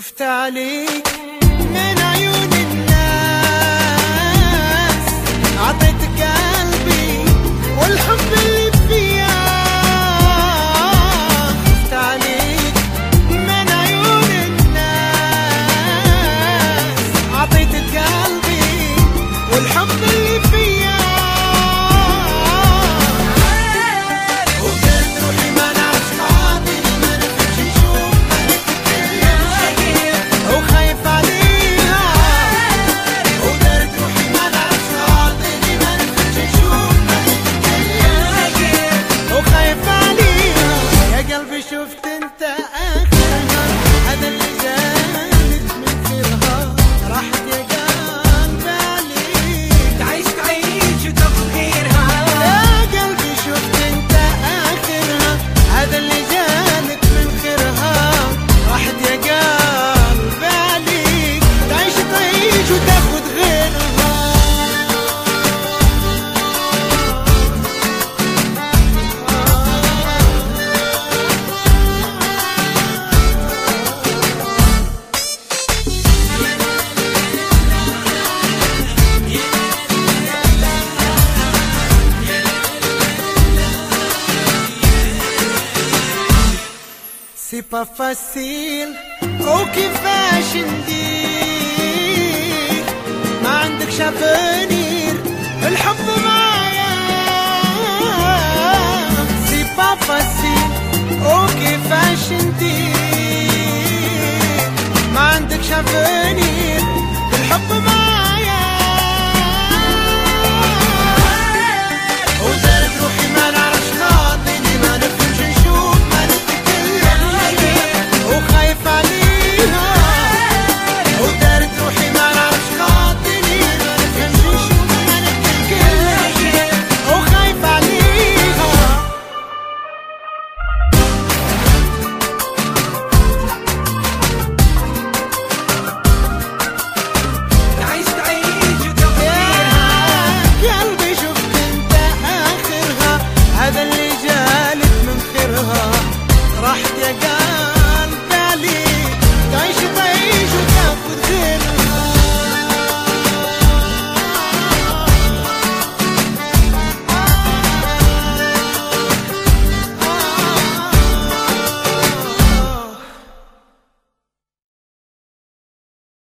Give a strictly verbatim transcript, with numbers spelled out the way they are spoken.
شفت عليك من عيون الناس، عطيتك قلبي والحب اللي فيا. شفت عليك من عيون الناس، عطيتك قلبي والحب اللي فيا. شفت انت اخرها هذا اللي زادت من خيرها، راحت يا قلبي عليك تعيش تعيش وتاخذ غيرها. يا قلبي شفت انت اخرها هذا اللي زادت من خيرها، راحت يا قلبي عليك تعيش تعيش وتاخذ غيرها. C'est pas facile وكيفاش ندير، ما عندكش افنير الحب معايا. C'est pas facile وكيفاش ندير، ما عندكش افنير